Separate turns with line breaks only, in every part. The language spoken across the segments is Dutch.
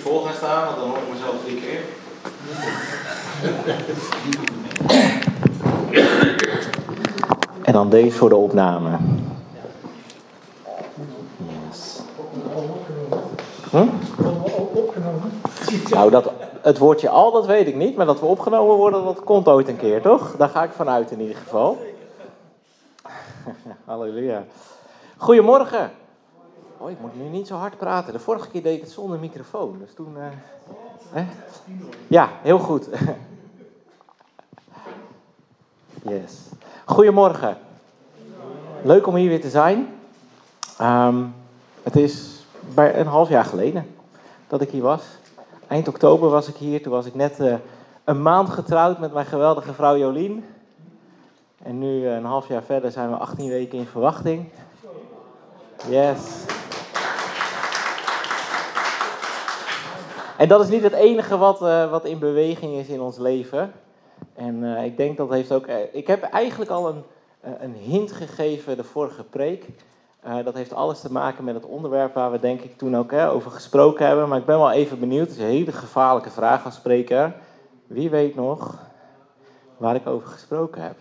vol gaan staan, want dan hoor ik mezelf 3 keer. En dan deze voor de opname. Yes. Nou, het woordje al, dat weet ik niet, maar dat we opgenomen worden, dat komt ooit een keer, toch? Daar ga ik vanuit in ieder geval. Halleluja. Goedemorgen. Oh, ik moet nu niet zo hard praten. De vorige keer deed ik het zonder microfoon, dus toen... Ja, heel goed. Yes. Goedemorgen. Leuk om hier weer te zijn. Het is bij een half jaar geleden dat ik hier was. Eind oktober was ik hier. Toen was ik net een maand getrouwd met mijn geweldige vrouw Jolien. En nu een half jaar verder zijn we 18 weken in verwachting. Yes. En dat is niet het enige wat in beweging is in ons leven. En ik denk dat heeft ook... ik heb eigenlijk al een hint gegeven de vorige preek. Dat heeft alles te maken met het onderwerp waar we denk ik toen ook over gesproken hebben. Maar ik ben wel even benieuwd. Het is een hele gevaarlijke vraag als spreker. Wie weet nog waar ik over gesproken heb?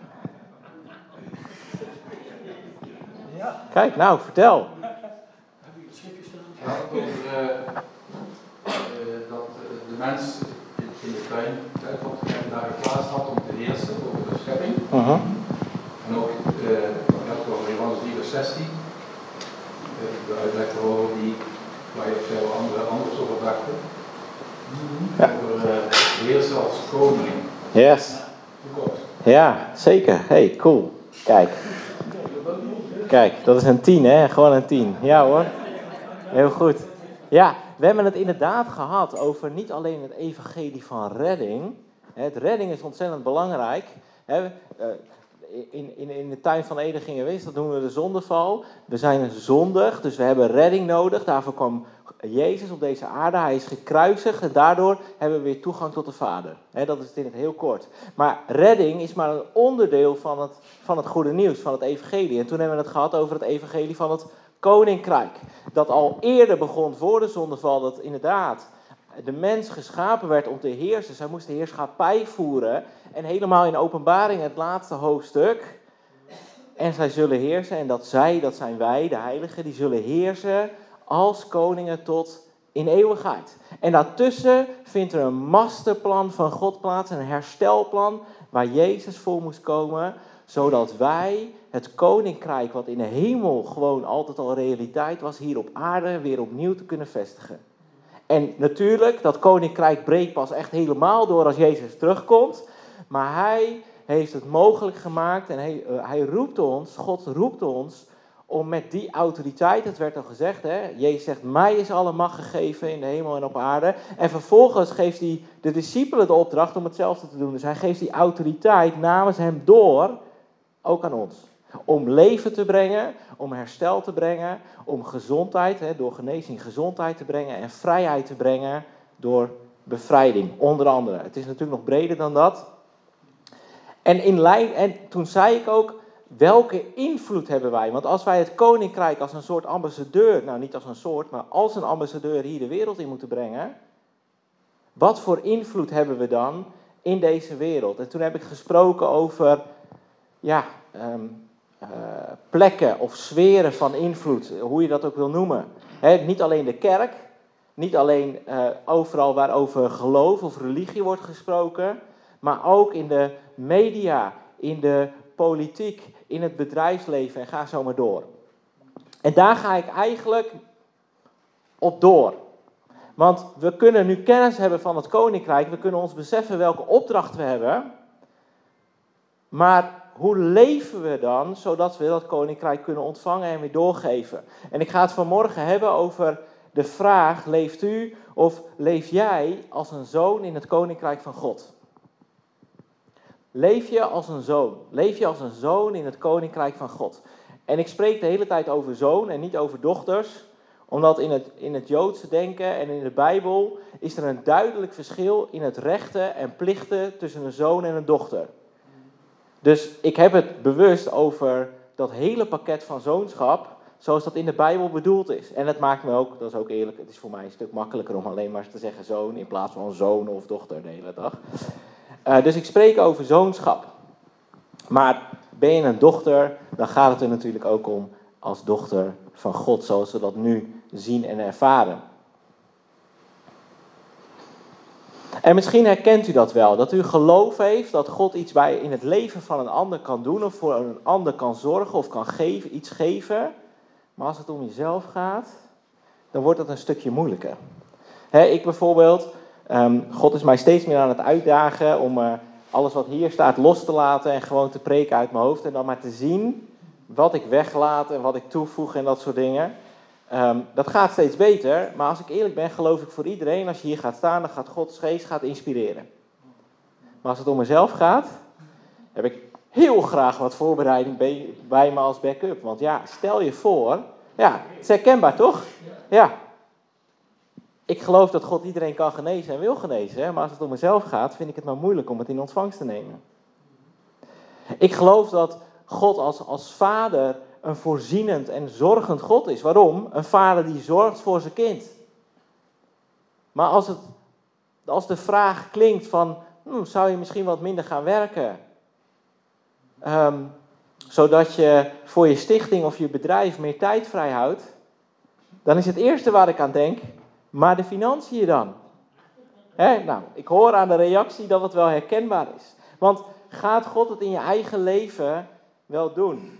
Ja. Kijk, nou, vertel.
Heb je het schriftje staan? Ja, over dat de mens in de tuin 50 dagen geplaatst had om te heersen over de schepping. En ook over Johannes 3 vers 16. De uitleg erover waar je veel anders over dachten. Ja. Over heersen als koning.
Yes. Ja, zeker. Hey, cool. Kijk, dat is een 10, hè? Gewoon een 10. Ja hoor. Heel goed. Ja, we hebben het inderdaad gehad over niet alleen het evangelie van redding. Het redding is ontzettend belangrijk. In de tuin van Eden gingen we, dat noemen we de zondeval. We zijn zondig, dus we hebben redding nodig. Daarvoor kwam Jezus op deze aarde. Hij is gekruisigd en daardoor hebben we weer toegang tot de Vader. Dat is het in het heel kort. Maar redding is maar een onderdeel van het goede nieuws, van het evangelie. En toen hebben we het gehad over het evangelie van het koninkrijk. Dat al eerder begon voor de zondeval, dat inderdaad de mens geschapen werd om te heersen. Zij moest de heerschappij voeren. En helemaal in Openbaring, het laatste hoofdstuk. En zij zullen heersen. En dat zijn wij, de heiligen, die zullen heersen als koningen tot in eeuwigheid. En daartussen vindt er een masterplan van God plaats. Een herstelplan waar Jezus voor moest komen. Zodat wij het koninkrijk wat in de hemel gewoon altijd al realiteit was, hier op aarde weer opnieuw te kunnen vestigen. En natuurlijk, dat koninkrijk breekt pas echt helemaal door als Jezus terugkomt. Maar hij heeft het mogelijk gemaakt en hij roept ons, God roept ons, om met die autoriteit, het werd al gezegd, Jezus zegt, mij is alle macht gegeven in de hemel en op aarde. En vervolgens geeft hij de discipelen de opdracht om hetzelfde te doen. Dus hij geeft die autoriteit namens hem door, ook aan ons. Om leven te brengen, om herstel te brengen, om gezondheid, door genezing gezondheid te brengen en vrijheid te brengen door bevrijding, onder andere. Het is natuurlijk nog breder dan dat. En toen zei ik ook, welke invloed hebben wij? Want als wij het koninkrijk als een soort ambassadeur, nou niet als een soort, maar als een ambassadeur hier de wereld in moeten brengen, wat voor invloed hebben we dan in deze wereld? En toen heb ik gesproken over, plekken of sferen van invloed, hoe je dat ook wil noemen. Niet alleen de kerk, niet alleen overal waar over geloof of religie wordt gesproken, maar ook in de media, in de politiek, in het bedrijfsleven en ga zo maar door. En daar ga ik eigenlijk op door. Want we kunnen nu kennis hebben van het koninkrijk, we kunnen ons beseffen welke opdracht we hebben, maar hoe leven we dan, zodat we dat koninkrijk kunnen ontvangen en weer doorgeven? En ik ga het vanmorgen hebben over de vraag, leeft u of leef jij als een zoon in het koninkrijk van God? Leef je als een zoon? Leef je als een zoon in het koninkrijk van God? En ik spreek de hele tijd over zoon en niet over dochters, omdat in het Joodse denken en in de Bijbel is er een duidelijk verschil in het rechten en plichten tussen een zoon en een dochter. Dus ik heb het bewust over dat hele pakket van zoonschap, zoals dat in de Bijbel bedoeld is. En het maakt me ook, dat is ook eerlijk, het is voor mij een stuk makkelijker om alleen maar te zeggen zoon in plaats van zoon of dochter de hele dag. Dus ik spreek over zoonschap. Maar ben je een dochter, dan gaat het er natuurlijk ook om als dochter van God, zoals we dat nu zien en ervaren. En misschien herkent u dat wel, dat u geloof heeft dat God iets in het leven van een ander kan doen of voor een ander kan zorgen of kan geven, iets geven. Maar als het om jezelf gaat, dan wordt het een stukje moeilijker. Ik bijvoorbeeld, God is mij steeds meer aan het uitdagen om alles wat hier staat los te laten en gewoon te preken uit mijn hoofd. En dan maar te zien wat ik weglaat en wat ik toevoeg en dat soort dingen. Dat gaat steeds beter, maar als ik eerlijk ben, geloof ik voor iedereen, als je hier gaat staan, dan gaat Gods geest inspireren. Maar als het om mezelf gaat, heb ik heel graag wat voorbereiding bij me als backup. Want ja, stel je voor, ja, het is herkenbaar toch? Ja. Ik geloof dat God iedereen kan genezen en wil genezen, maar als het om mezelf gaat, vind ik het maar moeilijk om het in ontvangst te nemen. Ik geloof dat God als vader een voorzienend en zorgend God is. Waarom? Een vader die zorgt voor zijn kind. Maar als de vraag klinkt van, zou je misschien wat minder gaan werken? Zodat je voor je stichting of je bedrijf meer tijd vrij houdt. Dan is het eerste waar ik aan denk, maar de financiën dan? Nou, ik hoor aan de reactie dat het wel herkenbaar is. Want gaat God het in je eigen leven wel doen?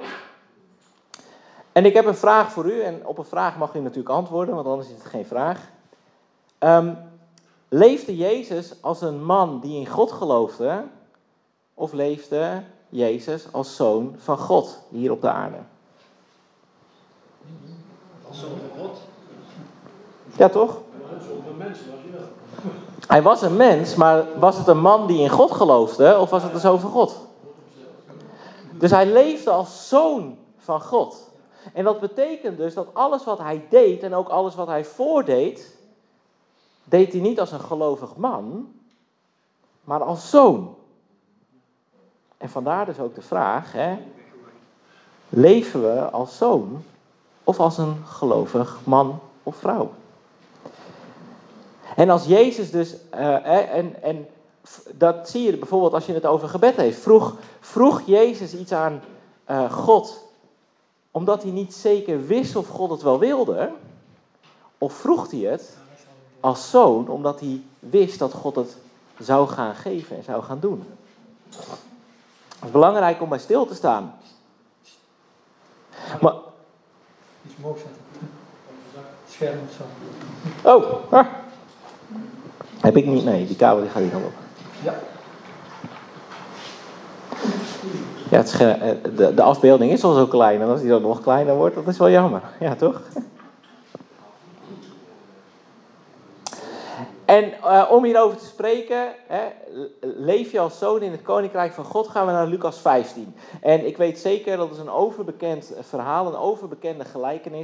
En ik heb een vraag voor u, en op een vraag mag u natuurlijk antwoorden, want anders is het geen vraag. Leefde Jezus als een man die in God geloofde, of leefde Jezus als zoon van God hier op de aarde?
Als zoon van God?
Ja, toch? Hij was een mens, maar was het een man die in God geloofde, of was het een zoon van God? Dus hij leefde als zoon van God. En dat betekent dus dat alles wat hij deed en ook alles wat hij voordeed, deed hij niet als een gelovig man, maar als zoon. En vandaar dus ook de vraag, leven we als zoon of als een gelovig man of vrouw? En als Jezus dus, en dat zie je bijvoorbeeld als je het over gebed heeft, vroeg Jezus iets aan God, omdat hij niet zeker wist of God het wel wilde, of vroeg hij het als zoon, omdat hij wist dat God het zou gaan geven en zou gaan doen. Het is belangrijk om bij stil te staan. Maar,
Iets omhoog zetten. Scherm of zo.
Oh, heb ik niet, nee, die kabel die gaat niet op.
Ja.
Ja, de afbeelding is al zo klein, en als die dan nog kleiner wordt, dat is wel jammer. Ja, toch? En om hierover te spreken, leef je als zoon in het koninkrijk van God, gaan we naar Lucas 15. En ik weet zeker, dat is een overbekend verhaal, een overbekende gelijkenis.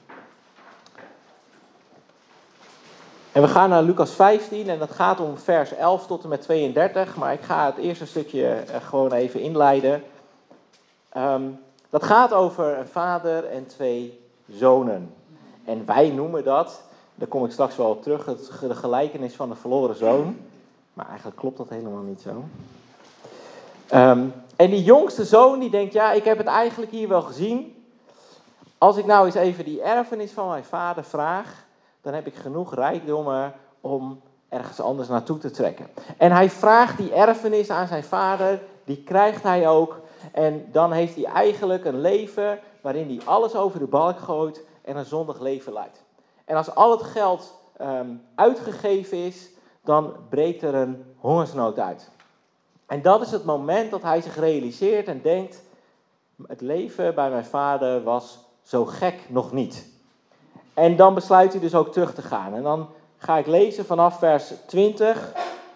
En we gaan naar Lucas 15 en dat gaat om vers 11 tot en met 32. Maar ik ga het eerste stukje gewoon even inleiden. Dat gaat over een vader en 2 zonen. En wij noemen dat, daar kom ik straks wel op terug, de gelijkenis van de verloren zoon. Maar eigenlijk klopt dat helemaal niet zo. En die jongste zoon die denkt, ja, ik heb het eigenlijk hier wel gezien. Als ik nou eens even die erfenis van mijn vader vraag, dan heb ik genoeg rijkdommen om ergens anders naartoe te trekken. En hij vraagt die erfenis aan zijn vader, die krijgt hij ook. En dan heeft hij eigenlijk een leven waarin hij alles over de balk gooit en een zondig leven leidt. En als al het geld uitgegeven is, dan breekt er een hongersnood uit. En dat is het moment dat hij zich realiseert en denkt, het leven bij mijn vader was zo gek nog niet. En dan besluit hij dus ook terug te gaan. En dan ga ik lezen vanaf vers 20.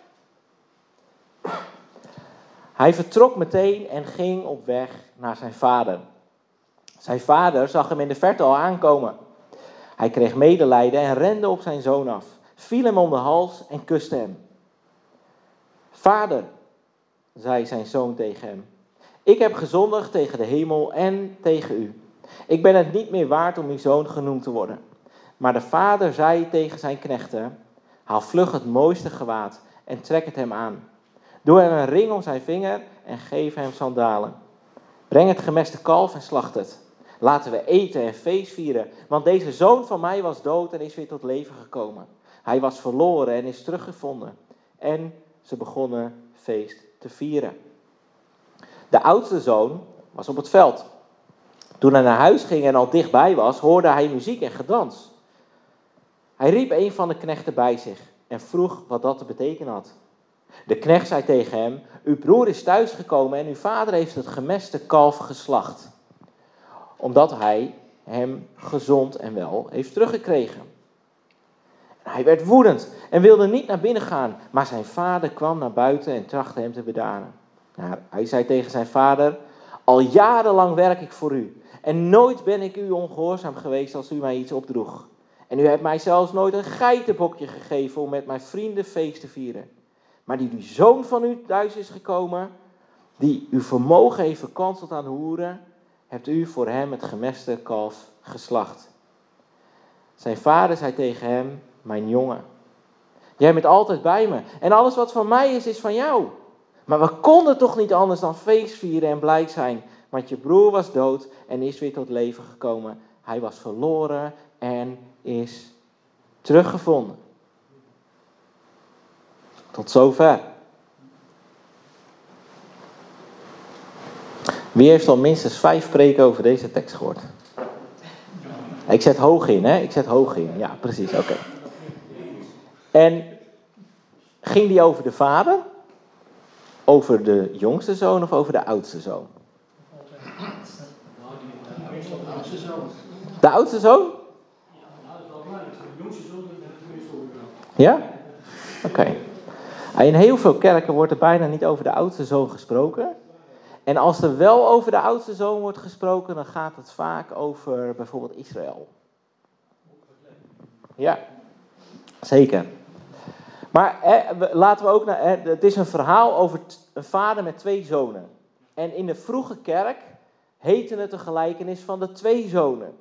Hij vertrok meteen en ging op weg naar zijn vader. Zijn vader zag hem in de verte al aankomen. Hij kreeg medelijden en rende op zijn zoon af, viel hem om de hals en kuste hem. Vader, zei zijn zoon tegen hem, ik heb gezondigd tegen de hemel en tegen u. Ik ben het niet meer waard om uw zoon genoemd te worden. Maar de vader zei tegen zijn knechten, haal vlug het mooiste gewaad en trek het hem aan. Doe hem een ring om zijn vinger en geef hem sandalen. Breng het gemeste kalf en slacht het. Laten we eten en feest vieren, want deze zoon van mij was dood en is weer tot leven gekomen. Hij was verloren en is teruggevonden. En ze begonnen feest te vieren. De oudste zoon was op het veld. Toen hij naar huis ging en al dichtbij was, hoorde hij muziek en gedans. Hij riep een van de knechten bij zich en vroeg wat dat te betekenen had. De knecht zei tegen hem, uw broer is thuisgekomen en uw vader heeft het gemeste kalf geslacht. Omdat hij hem gezond en wel heeft teruggekregen. Hij werd woedend en wilde niet naar binnen gaan, maar zijn vader kwam naar buiten en trachtte hem te bedaren. Hij zei tegen zijn vader, al jarenlang werk ik voor u en nooit ben ik u ongehoorzaam geweest als u mij iets opdroeg. En u hebt mij zelfs nooit een geitenbokje gegeven om met mijn vrienden feest te vieren. Maar die zoon van u thuis is gekomen, die uw vermogen heeft verkanseld aan hoeren, hebt u voor hem het gemeste kalf geslacht. Zijn vader zei tegen hem, mijn jongen, jij bent altijd bij me en alles wat van mij is van jou. Maar we konden toch niet anders dan feest vieren en blij zijn, want je broer was dood en is weer tot leven gekomen. Hij was verloren en is teruggevonden. Tot zover. Wie heeft al minstens 5 preken over deze tekst gehoord? Ik zet hoog in, hè? Ik zet hoog in. Ja, precies, oké. En ging die over de vader? Over de jongste zoon of over de oudste zoon? De oudste zoon? Ja? Oké. In heel veel kerken wordt er bijna niet over de oudste zoon gesproken. En als er wel over de oudste zoon wordt gesproken, dan gaat het vaak over bijvoorbeeld Israël. Ja, zeker. Maar laten we ook naar. Het is een verhaal over een vader met 2 zonen. En in de vroege kerk heette het een gelijkenis van de 2 zonen.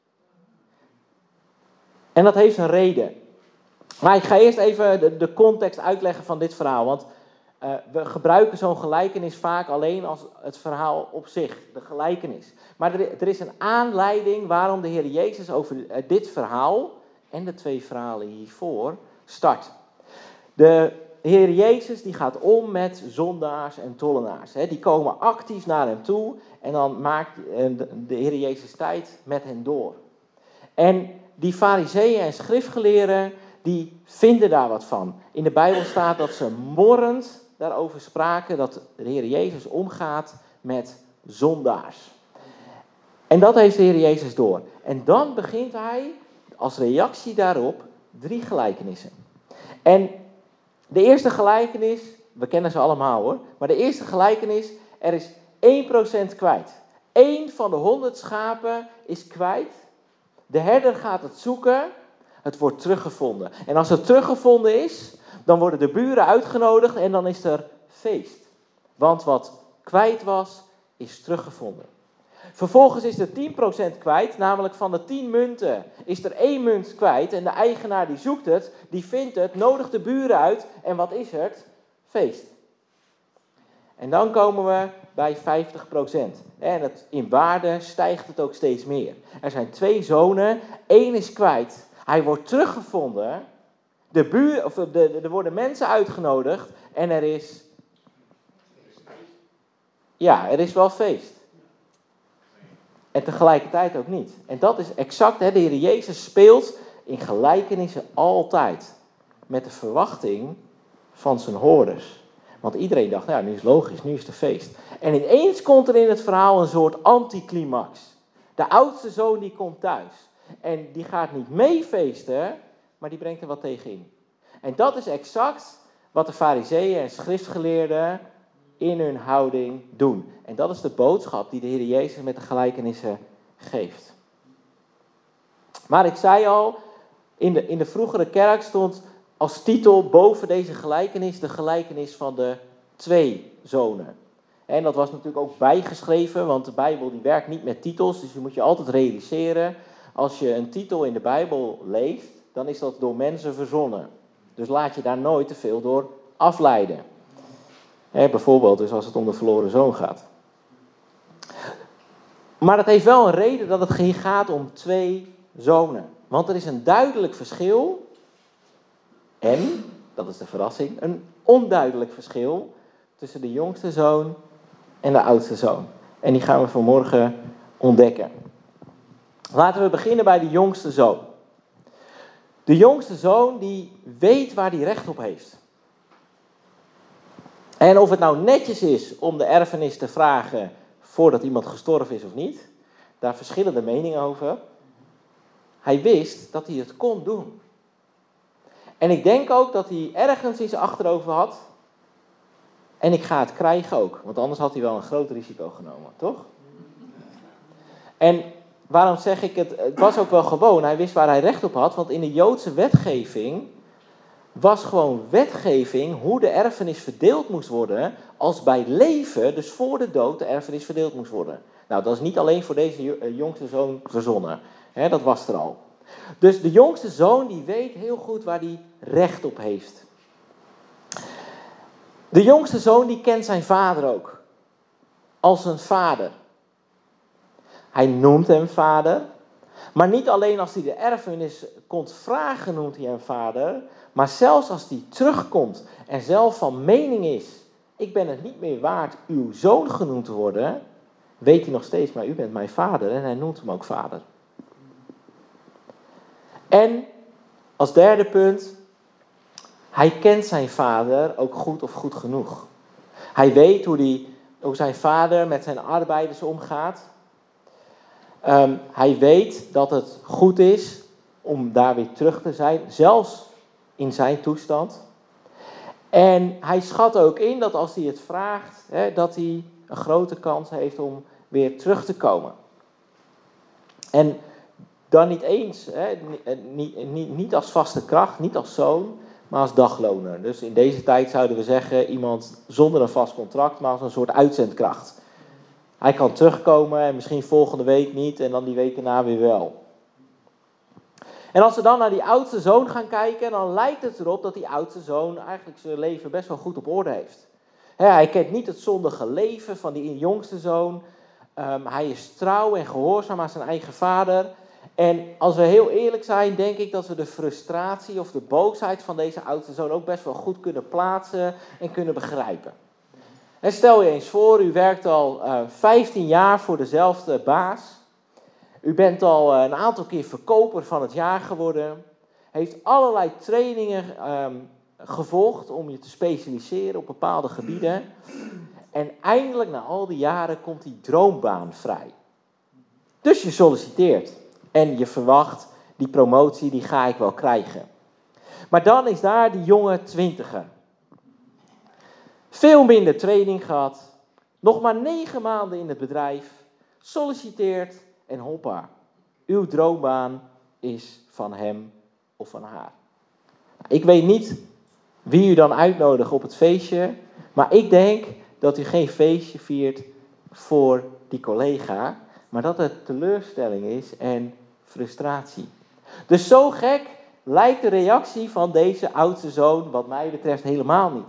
En dat heeft een reden. Maar ik ga eerst even de context uitleggen van dit verhaal. Want we gebruiken zo'n gelijkenis vaak alleen als het verhaal op zich, de gelijkenis. Maar er is een aanleiding waarom de Heer Jezus over dit verhaal en de 2 verhalen hiervoor start. De Heer Jezus die gaat om met zondaars en tollenaars. Die komen actief naar hem toe en dan maakt de Heer Jezus tijd met hen door. En die fariseeën en schriftgeleerden, die vinden daar wat van. In de Bijbel staat dat ze morrend daarover spraken dat de Heer Jezus omgaat met zondaars. En dat heeft de Heer Jezus door. En dan begint hij als reactie daarop 3 gelijkenissen. En de eerste gelijkenis, we kennen ze allemaal hoor, maar de eerste gelijkenis, er is 1% kwijt. 1 van de 100 schapen is kwijt. De herder gaat het zoeken, het wordt teruggevonden. En als het teruggevonden is, dan worden de buren uitgenodigd en dan is er feest. Want wat kwijt was, is teruggevonden. Vervolgens is er 10% kwijt, namelijk van de 10 munten is er 1 munt kwijt. En de eigenaar die zoekt het, die vindt het, nodigt de buren uit. En wat is het? Feest. En dan komen we bij 50%. En in waarde stijgt het ook steeds meer. Er zijn 2 zonen, 1 is kwijt. Hij wordt teruggevonden. Er worden mensen uitgenodigd en er is wel feest. En tegelijkertijd ook niet. En dat is exact, de Heer Jezus speelt in gelijkenissen altijd met de verwachting van zijn hoorders. Want iedereen dacht, nu is het logisch, nu is het feest. En ineens komt er in het verhaal een soort anticlimax. De oudste zoon die komt thuis. En die gaat niet mee feesten, maar die brengt er wat tegen in. En dat is exact wat de fariseeën en schriftgeleerden in hun houding doen. En dat is de boodschap die de Heer Jezus met de gelijkenissen geeft. Maar ik zei al, in de vroegere kerk stond als titel boven deze gelijkenis de gelijkenis van de 2 zonen. En dat was natuurlijk ook bijgeschreven, want de Bijbel die werkt niet met titels. Dus je moet je altijd realiseren, als je een titel in de Bijbel leest, dan is dat door mensen verzonnen. Dus laat je daar nooit te veel door afleiden. Bijvoorbeeld dus als het om de verloren zoon gaat. Maar het heeft wel een reden dat het hier gaat om 2 zonen. Want er is een duidelijk verschil en, dat is de verrassing, een onduidelijk verschil tussen de jongste zoon en de oudste zoon. En die gaan we vanmorgen ontdekken. Laten we beginnen bij de jongste zoon. De jongste zoon die weet waar hij recht op heeft. En of het nou netjes is om de erfenis te vragen voordat iemand gestorven is of niet, daar verschillen de meningen over. Hij wist dat hij het kon doen. En ik denk ook dat hij ergens in zijn achterover had. En ik ga het krijgen ook. Want anders had hij wel een groot risico genomen, toch? En waarom zeg ik het? Het was ook wel gewoon. Hij wist waar hij recht op had. Want in de Joodse wetgeving was gewoon wetgeving hoe de erfenis verdeeld moest worden. Als bij leven, dus voor de dood, de erfenis verdeeld moest worden. Nou, dat is niet alleen voor deze jongste zoon verzonnen. Dat was er al. Dus de jongste zoon die weet heel goed waar hij recht op heeft. De jongste zoon die kent zijn vader ook. Als een vader. Hij noemt hem vader. Maar niet alleen als hij de erfenis komt vragen noemt hij hem vader. Maar zelfs als hij terugkomt en zelf van mening is. Ik ben het niet meer waard uw zoon genoemd te worden. Weet hij nog steeds, maar u bent mijn vader. En hij noemt hem ook vader. En als derde punt. Hij kent zijn vader ook goed of goed genoeg. Hij weet hoe zijn vader met zijn arbeiders omgaat. Hij weet dat het goed is om daar weer terug te zijn, zelfs in zijn toestand. En hij schat ook in dat als hij het vraagt, dat hij een grote kans heeft om weer terug te komen. En dan niet eens, niet als vaste kracht, niet als zoon, maar als dagloner. Dus in deze tijd zouden we zeggen iemand zonder een vast contract, maar als een soort uitzendkracht. Hij kan terugkomen en misschien volgende week niet en dan die week daarna weer wel. En als we dan naar die oudste zoon gaan kijken, dan lijkt het erop dat die oudste zoon eigenlijk zijn leven best wel goed op orde heeft. Hij kent niet het zondige leven van die jongste zoon. Hij is trouw en gehoorzaam aan zijn eigen vader. En als we heel eerlijk zijn, denk ik dat we de frustratie of de boosheid van deze oudste zoon ook best wel goed kunnen plaatsen en kunnen begrijpen. En stel je eens voor, u werkt al 15 jaar voor dezelfde baas. U bent al een aantal keer verkoper van het jaar geworden. Heeft allerlei trainingen gevolgd om je te specialiseren op bepaalde gebieden. En eindelijk na al die jaren komt die droombaan vrij. Dus je solliciteert. En je verwacht, die promotie die ga ik wel krijgen. Maar dan is daar die jonge 20er. Veel minder training gehad. Nog maar 9 maanden in het bedrijf. Solliciteert en hoppa. Uw droombaan is van hem of van haar. Ik weet niet wie u dan uitnodigt op het feestje. Maar ik denk dat u geen feestje viert voor die collega. Maar dat het teleurstelling is en frustratie. Dus zo gek lijkt de reactie van deze oudste zoon wat mij betreft helemaal niet.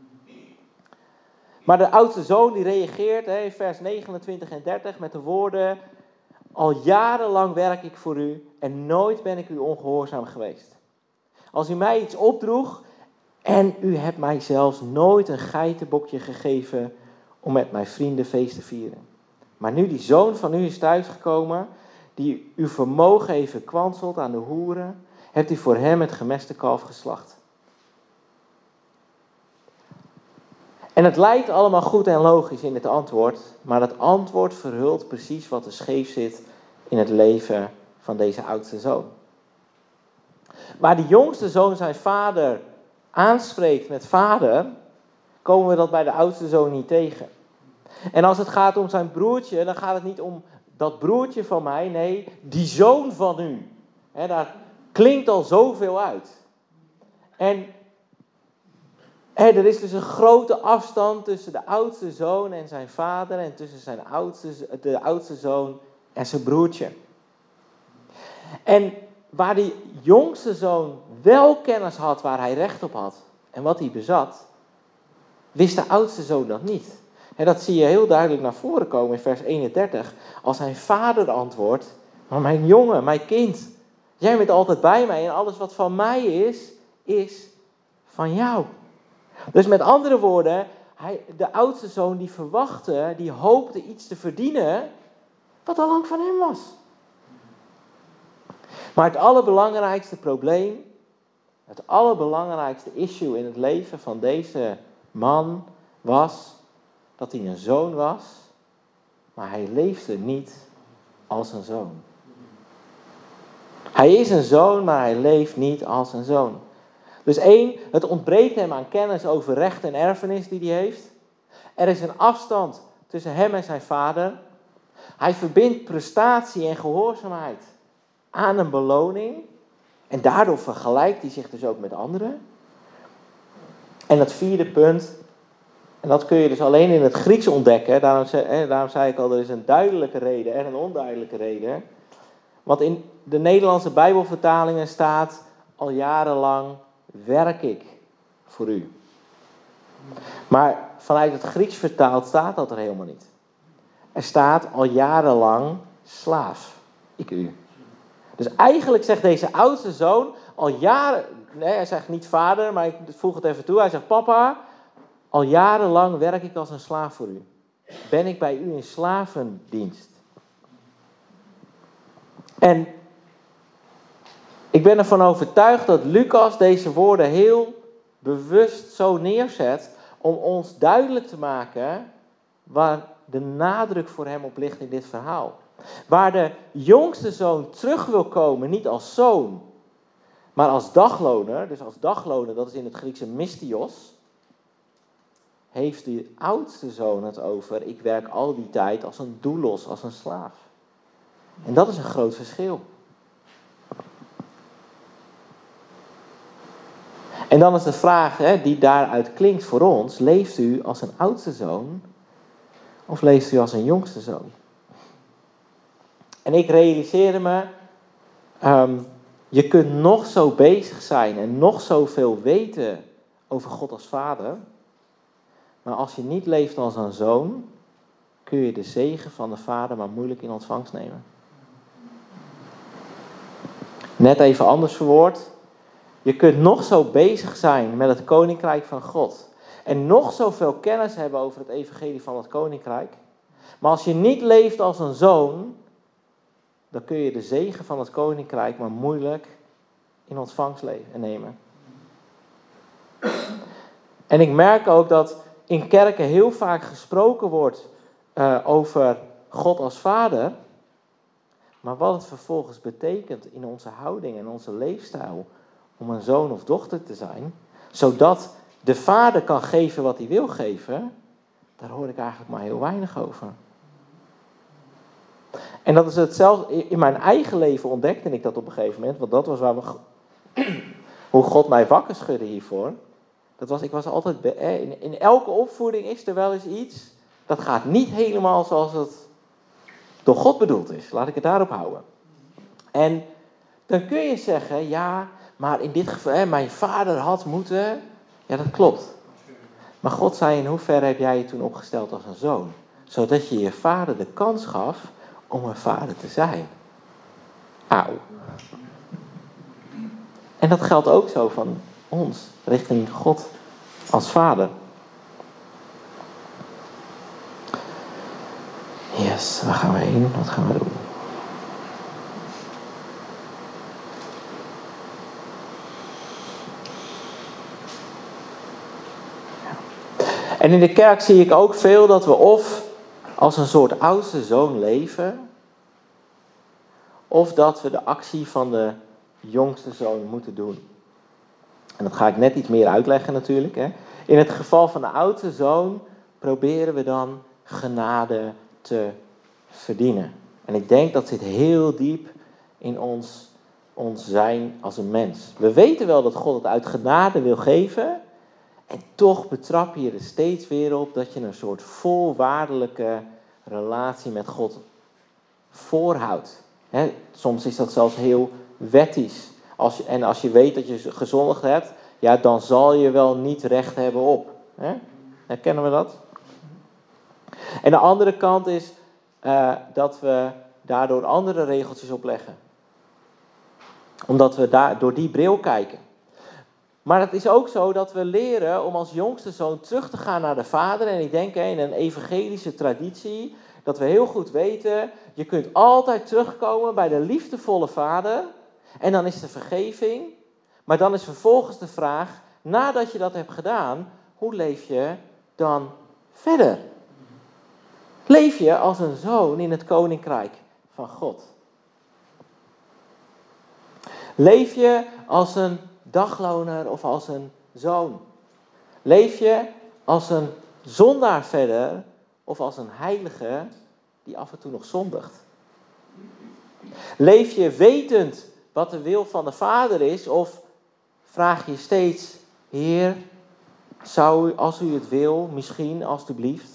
Maar de oudste zoon die reageert in vers 29 en 30 met de woorden: al jarenlang werk ik voor u en nooit ben ik u ongehoorzaam geweest. Als u mij iets opdroeg en u hebt mij zelfs nooit een geitenbokje gegeven om met mijn vrienden feest te vieren. Maar nu die zoon van u is thuisgekomen, die uw vermogen heeft verkwanseld aan de hoeren, hebt u voor hem het gemeste kalf geslacht. En het lijkt allemaal goed en logisch in het antwoord, maar het antwoord verhult precies wat er scheef zit in het leven van deze oudste zoon. Waar de jongste zoon zijn vader aanspreekt met vader, komen we dat bij de oudste zoon niet tegen. En als het gaat om zijn broertje, dan gaat het niet om dat broertje van mij, nee, die zoon van u. Daar klinkt al zoveel uit. En Er is dus een grote afstand tussen de oudste zoon en zijn vader en tussen de oudste zoon en zijn broertje. En waar die jongste zoon wel kennis had waar hij recht op had en wat hij bezat, wist de oudste zoon dat niet. En dat zie je heel duidelijk naar voren komen in vers 31. Als zijn vader antwoordt, maar mijn jongen, mijn kind, jij bent altijd bij mij en alles wat van mij is van jou. Dus met andere woorden, de oudste zoon die verwachtte, die hoopte iets te verdienen wat al lang van hem was. Maar het allerbelangrijkste probleem, het allerbelangrijkste issue in het leven van deze man was dat hij een zoon was, maar hij leefde niet als een zoon. Hij is een zoon, maar hij leeft niet als een zoon. Dus 1, het ontbreekt hem aan kennis over recht en erfenis die hij heeft. Er is een afstand tussen hem en zijn vader. Hij verbindt prestatie en gehoorzaamheid aan een beloning. En daardoor vergelijkt hij zich dus ook met anderen. En het 4e punt, en dat kun je dus alleen in het Grieks ontdekken. Daarom zei ik al, er is een duidelijke reden en een onduidelijke reden. Want in de Nederlandse Bijbelvertalingen staat al jarenlang werk ik voor u. Maar vanuit het Grieks vertaald staat dat er helemaal niet. Er staat al jarenlang slaaf ik u. Dus eigenlijk zegt deze oudste zoon al jaren, nee, hij zegt niet vader, maar ik voeg het even toe. Hij zegt papa, al jarenlang werk ik als een slaaf voor u. Ben ik bij u in slavendienst. En ik ben ervan overtuigd dat Lucas deze woorden heel bewust zo neerzet om ons duidelijk te maken waar de nadruk voor hem op ligt in dit verhaal. Waar de jongste zoon terug wil komen, niet als zoon, maar als dagloner. Dus als dagloner, dat is in het Griekse mystios. Heeft de oudste zoon het over, ik werk al die tijd als een doulos, als een slaaf. En dat is een groot verschil. En dan is de vraag die daaruit klinkt voor ons, leeft u als een oudste zoon of leeft u als een jongste zoon? En ik realiseerde me, je kunt nog zo bezig zijn en nog zoveel weten over God als vader, maar als je niet leeft als een zoon, kun je de zegen van de vader maar moeilijk in ontvangst nemen. Net even anders verwoord. Je kunt nog zo bezig zijn met het koninkrijk van God. En nog zoveel kennis hebben over het evangelie van het koninkrijk. Maar als je niet leeft als een zoon, dan kun je de zegen van het koninkrijk maar moeilijk in ontvangst nemen. En ik merk ook dat in kerken heel vaak gesproken wordt over God als vader. Maar wat het vervolgens betekent in onze houding en onze leefstijl om een zoon of dochter te zijn, zodat de vader kan geven wat hij wil geven, daar hoor ik eigenlijk maar heel weinig over. En dat is hetzelfde, in mijn eigen leven ontdekte ik dat op een gegeven moment, want dat was hoe God mij wakker schudde hiervoor. Ik was altijd, in elke opvoeding is er wel eens iets, dat gaat niet helemaal zoals het door God bedoeld is. Laat ik het daarop houden. En dan kun je zeggen, ja, maar in dit geval, mijn vader had moeten. Ja, dat klopt. Maar God zei, in hoeverre heb jij je toen opgesteld als een zoon? Zodat je je vader de kans gaf om een vader te zijn. Auw. En dat geldt ook zo van ons, richting God als vader. Yes, waar gaan we heen? Wat gaan we doen? En in de kerk zie ik ook veel dat we of als een soort oudste zoon leven, of dat we de actie van de jongste zoon moeten doen. En dat ga ik net iets meer uitleggen natuurlijk. In het geval van de oudste zoon proberen we dan genade te verdienen. En ik denk dat zit heel diep in ons zijn als een mens. We weten wel dat God het uit genade wil geven. En toch betrap je er steeds weer op dat je een soort voorwaardelijke relatie met God voorhoudt. Soms is dat zelfs heel wettisch. Als je weet dat je gezondigd hebt, ja, dan zal je wel niet recht hebben op. Herkennen we dat? En de andere kant is dat we daardoor andere regeltjes opleggen. Omdat we door die bril kijken. Maar het is ook zo dat we leren om als jongste zoon terug te gaan naar de vader. En ik denk in een evangelische traditie dat we heel goed weten, je kunt altijd terugkomen bij de liefdevolle vader. En dan is de vergeving. Maar dan is vervolgens de vraag, nadat je dat hebt gedaan, hoe leef je dan verder? Leef je als een zoon in het koninkrijk van God? Leef je als een dagloner of als een zoon? Leef je als een zondaar verder of als een heilige die af en toe nog zondigt? Leef je wetend wat de wil van de Vader is of vraag je steeds, Heer, zou u, als u het wil, misschien alstublieft?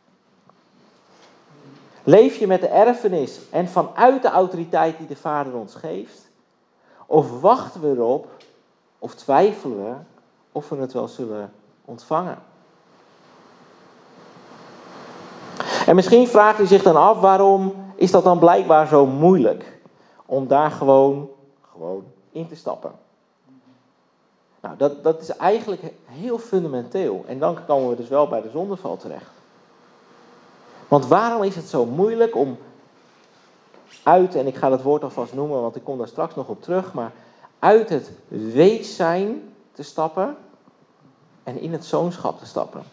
Leef je met de erfenis en vanuit de autoriteit die de Vader ons geeft? Of wachten we erop, of twijfelen we, of we het wel zullen ontvangen? En misschien vraagt u zich dan af, waarom is dat dan blijkbaar zo moeilijk? Om daar gewoon in te stappen. Nou, dat is eigenlijk heel fundamenteel. En dan komen we dus wel bij de zondeval terecht. Want waarom is het zo moeilijk om en ik ga dat woord alvast noemen, want ik kom daar straks nog op terug, maar uit het wees zijn te stappen en in het zoonschap te stappen.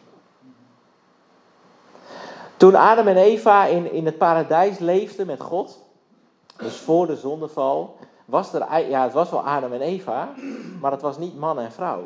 Toen Adam en Eva in het paradijs leefden met God, dus voor de zondeval, het was wel Adam en Eva, maar het was niet man en vrouw.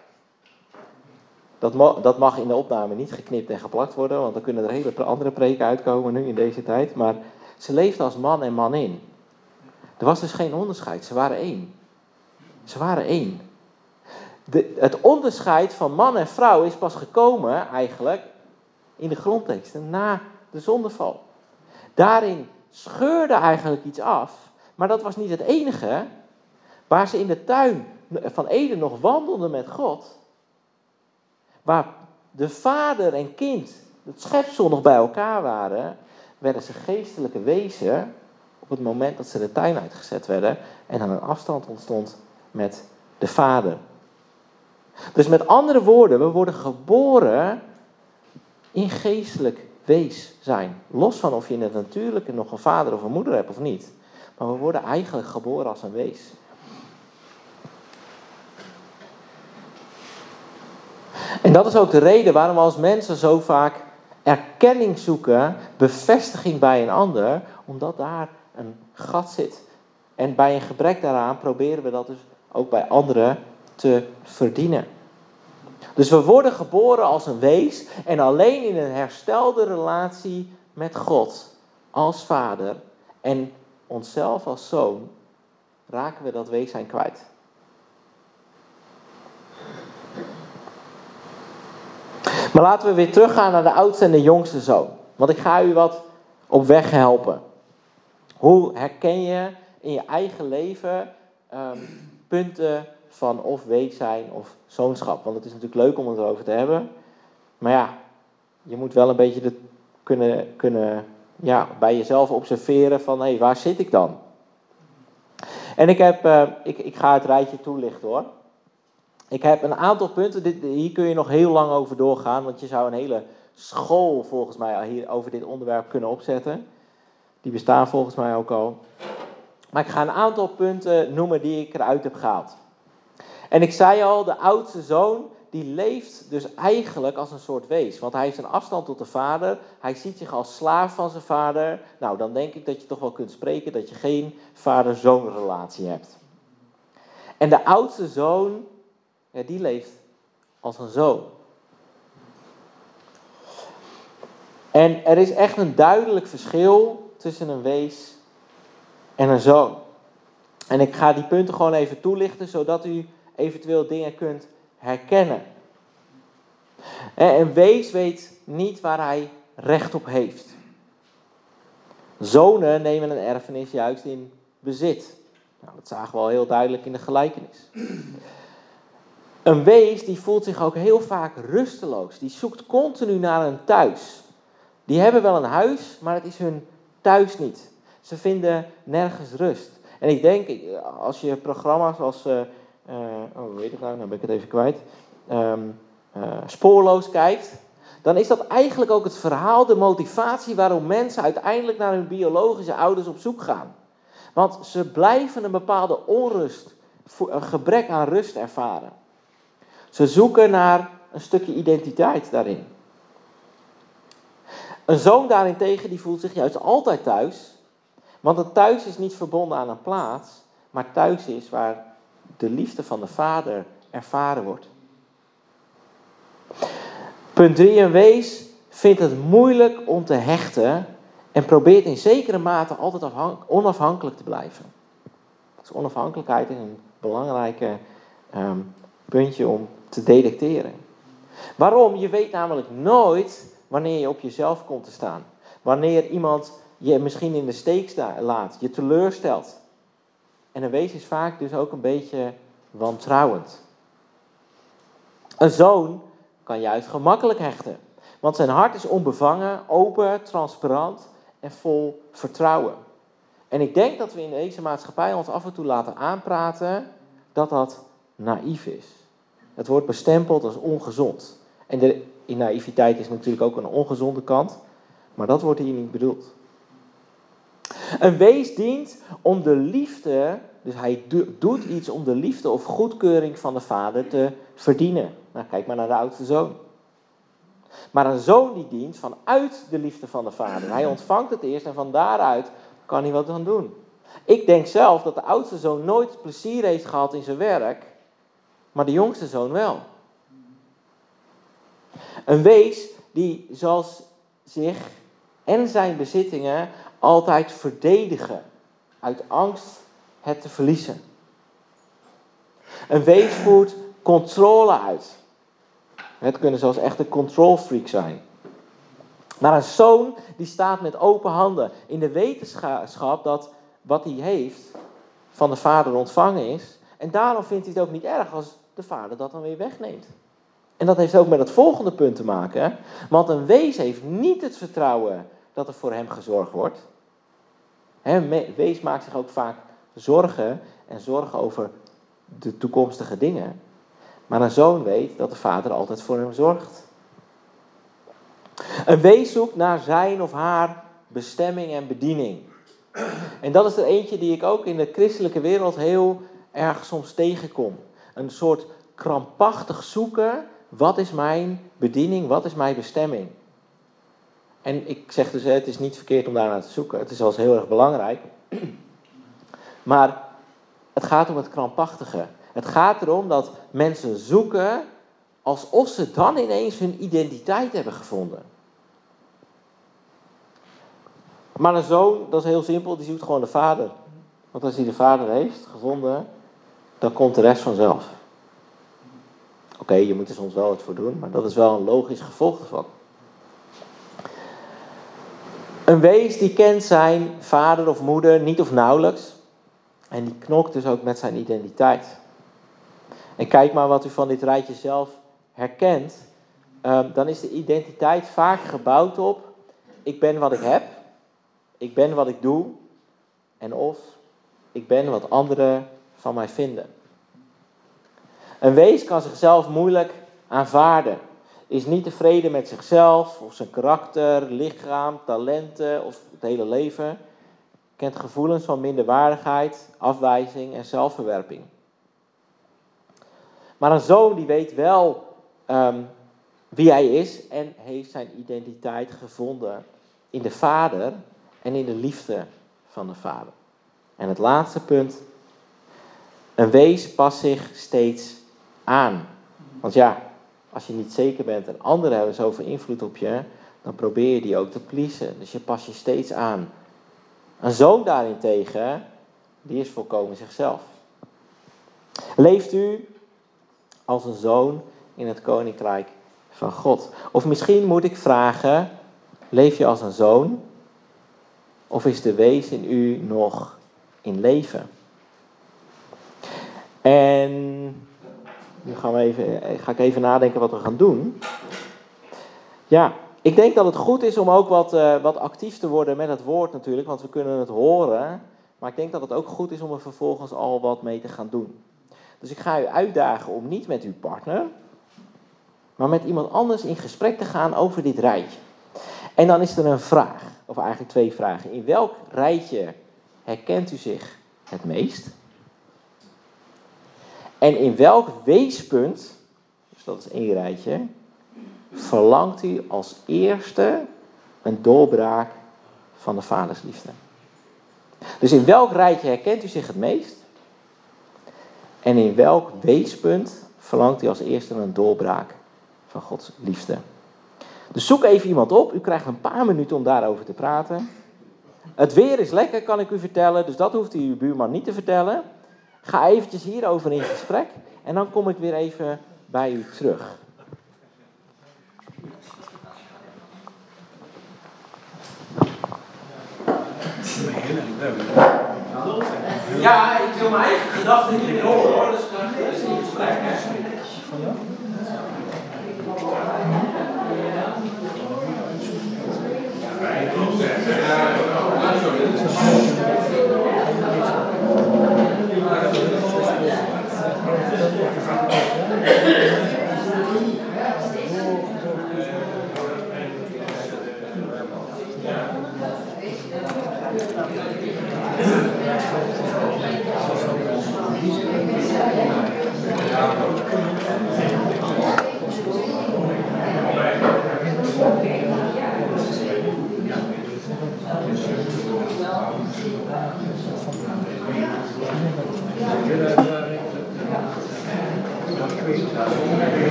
Dat mag in de opname niet geknipt en geplakt worden, want dan kunnen er hele andere preken uitkomen nu in deze tijd. Maar ze leefden als man en manin. Er was dus geen onderscheid, ze waren één. Ze waren één. Het onderscheid van man en vrouw is pas gekomen eigenlijk in de grondteksten na de zondeval. Daarin scheurde eigenlijk iets af, maar dat was niet het enige. Waar ze in de tuin van Eden nog wandelden met God, waar de vader en kind, het schepsel nog bij elkaar waren, werden ze geestelijke wezen op het moment dat ze de tuin uitgezet werden en dan een afstand ontstond met de vader. Dus met andere woorden, we worden geboren in geestelijk wees zijn. Los van of je in het natuurlijke nog een vader of een moeder hebt of niet. Maar we worden eigenlijk geboren als een wees. En dat is ook de reden waarom we als mensen zo vaak erkenning zoeken, bevestiging bij een ander, omdat daar een gat zit. En bij een gebrek daaraan proberen we dat dus ook bij anderen te verdienen. Dus we worden geboren als een wees en alleen in een herstelde relatie met God als vader en onszelf als zoon raken we dat wees zijn kwijt. Maar laten we weer teruggaan naar de oudste en de jongste zoon. Want ik ga u wat op weg helpen. Hoe herken je in je eigen leven punten van of wees zijn of zoonschap? Want het is natuurlijk leuk om het erover te hebben. Maar ja, je moet wel een beetje kunnen bij jezelf observeren van hé, waar zit ik dan? En ik ga het rijtje toelichten hoor. Ik heb een aantal punten, hier kun je nog heel lang over doorgaan, want je zou een hele school volgens mij hier over dit onderwerp kunnen opzetten. Die bestaan volgens mij ook al. Maar ik ga een aantal punten noemen die ik eruit heb gehaald. En ik zei al, de oudste zoon, die leeft dus eigenlijk als een soort wees. Want hij heeft een afstand tot de vader, hij ziet zich als slaaf van zijn vader. Nou, dan denk ik dat je toch wel kunt spreken dat je geen vader-zoon relatie hebt. En de oudste zoon, ja, die leeft als een zoon. En er is echt een duidelijk verschil tussen een wees en een zoon. En ik ga die punten gewoon even toelichten, zodat u eventueel dingen kunt herkennen. Een wees weet niet waar hij recht op heeft. Zonen nemen een erfenis juist in bezit. Nou, dat zagen we al heel duidelijk in de gelijkenis. Een wees die voelt zich ook heel vaak rusteloos. Die zoekt continu naar een thuis. Die hebben wel een huis, maar het is hun thuis niet. Ze vinden nergens rust. En ik denk, als je programma's als, hoe weet ik nou ben ik het even kwijt, Spoorloos kijkt, dan is dat eigenlijk ook het verhaal, de motivatie waarom mensen uiteindelijk naar hun biologische ouders op zoek gaan. Want ze blijven een bepaalde onrust, een gebrek aan rust ervaren. Ze zoeken naar een stukje identiteit daarin. Een zoon daarentegen die voelt zich juist altijd thuis. Want een thuis is niet verbonden aan een plaats, maar thuis is waar de liefde van de vader ervaren wordt. Punt 3. Een wees vindt het moeilijk om te hechten en probeert in zekere mate altijd onafhankelijk te blijven. Dus onafhankelijkheid is een belangrijke puntje om te detecteren. Waarom? Je weet namelijk nooit wanneer je op jezelf komt te staan. Wanneer iemand je misschien in de steek laat, je teleurstelt. En een wees is vaak dus ook een beetje wantrouwend. Een zoon kan juist gemakkelijk hechten. Want zijn hart is onbevangen, open, transparant en vol vertrouwen. En ik denk dat we in deze maatschappij ons af en toe laten aanpraten dat dat naïef is. Het wordt bestempeld als ongezond. En in naïviteit is natuurlijk ook een ongezonde kant. Maar dat wordt hier niet bedoeld. Een wees dient om de liefde, dus hij doet iets om de liefde of goedkeuring van de vader te verdienen. Nou, kijk maar naar de oudste zoon. Maar een zoon die dient vanuit de liefde van de vader. Hij ontvangt het eerst en van daaruit kan hij wat aan doen. Ik denk zelf dat de oudste zoon nooit plezier heeft gehad in zijn werk, maar de jongste zoon wel. Een wees die zal zich en zijn bezittingen altijd verdedigen, uit angst het te verliezen. Een wees voert controle uit. Het kunnen zelfs echt een control freak zijn. Maar een zoon die staat met open handen in de wetenschap dat wat hij heeft van de vader ontvangen is. En daarom vindt hij het ook niet erg als de vader dat dan weer wegneemt. En dat heeft ook met het volgende punt te maken. Want een wees heeft niet het vertrouwen dat er voor hem gezorgd wordt. Een wees maakt zich ook vaak zorgen over de toekomstige dingen. Maar een zoon weet dat de vader altijd voor hem zorgt. Een wees zoekt naar zijn of haar bestemming en bediening. En dat is er eentje die ik ook in de christelijke wereld heel erg soms tegenkom. Een soort krampachtig zoeken. Wat is mijn bediening? Wat is mijn bestemming? En ik zeg dus, het is niet verkeerd om daarnaar te zoeken. Het is zelfs heel erg belangrijk. Maar het gaat om het krampachtige. Het gaat erom dat mensen zoeken alsof ze dan ineens hun identiteit hebben gevonden. Maar een zoon, dat is heel simpel, die zoekt gewoon de vader. Want als hij de vader heeft gevonden, dan komt de rest vanzelf. Oké, je moet er soms wel wat voor doen, maar dat is wel een logisch gevolg ervan. Een wees die kent zijn vader of moeder niet of nauwelijks. En die knokt dus ook met zijn identiteit. En kijk maar wat u van dit rijtje zelf herkent. Dan is de identiteit vaak gebouwd op: ik ben wat ik heb. Ik ben wat ik doe. En of ik ben wat anderen van mij vinden. Een wees kan zichzelf moeilijk aanvaarden. Is niet tevreden met zichzelf of zijn karakter, lichaam, talenten of het hele leven. Kent gevoelens van minderwaardigheid, afwijzing en zelfverwerping. Maar een zoon die weet wel wie hij is en heeft zijn identiteit gevonden in de vader en in de liefde van de vader. En het laatste punt. Een wees past zich steeds aan. Want ja, als je niet zeker bent en anderen hebben zoveel invloed op je, dan probeer je die ook te pleasen. Dus je past je steeds aan. Een zoon daarentegen, die is volkomen zichzelf. Leeft u als een zoon in het koninkrijk van God. Of misschien moet ik vragen, leef je als een zoon? Of is de wees in u nog in leven? En nu ga ik even nadenken wat we gaan doen. Ja, ik denk dat het goed is om ook wat actief te worden met het woord natuurlijk, want we kunnen het horen. Maar ik denk dat het ook goed is om er vervolgens al wat mee te gaan doen. Dus ik ga u uitdagen om niet met uw partner, maar met iemand anders in gesprek te gaan over dit rijtje. En dan is er een vraag, of eigenlijk 2 vragen. In welk rijtje herkent u zich het meest? En in welk weespunt, dus dat is 1 rijtje, verlangt u als eerste een doorbraak van de vadersliefde? Dus in welk rijtje herkent u zich het meest? En in welk weespunt verlangt u als eerste een doorbraak van Gods liefde? Dus zoek even iemand op. U krijgt een paar minuten om daarover te praten. Het weer is lekker, kan ik u vertellen. Dus dat hoeft u uw buurman niet te vertellen. Ga eventjes hierover in gesprek. En dan kom ik weer even bij u terug. Ja, ik wil mijn eigen gedachten niet meer horen hoor. Dus dat is in gesprek.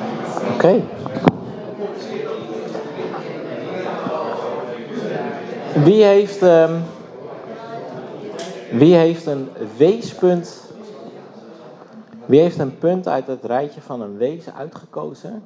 Oké. Wie heeft een weespunt? Wie heeft een punt uit het rijtje van een wees uitgekozen?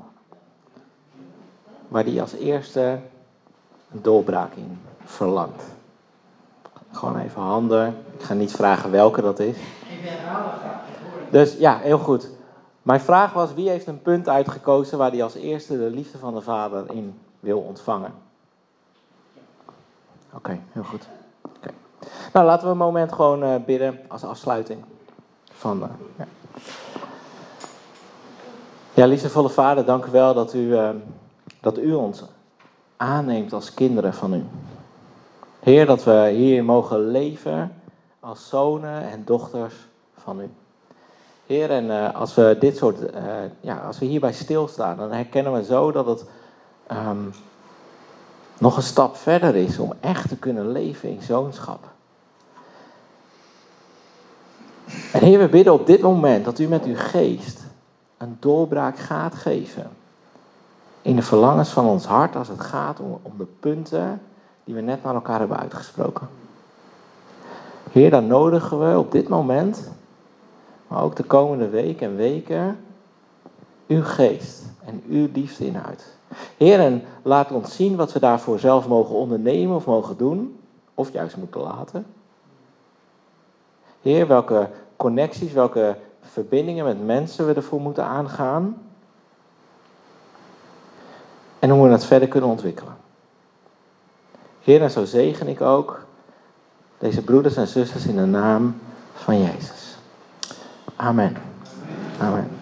Waar die als eerste een doorbraak in verlangt. Gewoon even handen. Ik ga niet vragen welke dat is. Dus ja, heel goed. Mijn vraag was, wie heeft een punt uitgekozen waar hij als eerste de liefde van de Vader in wil ontvangen? Oké, heel goed. Okay. Nou, laten we een moment gewoon bidden als afsluiting. Ja, liefdevolle Vader, dank u wel dat u ons aanneemt als kinderen van u. Heer, dat we hier mogen leven als zonen en dochters van u. Heer, en als we dit soort, als we hierbij stilstaan, dan herkennen we zo dat het nog een stap verder is om echt te kunnen leven in zoonschap. En Heer, we bidden op dit moment dat u met uw geest een doorbraak gaat geven in de verlangens van ons hart als het gaat om de punten die we net naar elkaar hebben uitgesproken. Heer, dan nodigen we op dit moment, maar ook de komende week en weken, uw geest en uw liefde in uit. Heer, en laat ons zien wat we daarvoor zelf mogen ondernemen of mogen doen, of juist moeten laten. Heer, welke connecties, welke verbindingen met mensen we ervoor moeten aangaan. En hoe we het verder kunnen ontwikkelen. Heer, en zo zegen ik ook deze broeders en zusters in de naam van Jezus. Amen. Amen.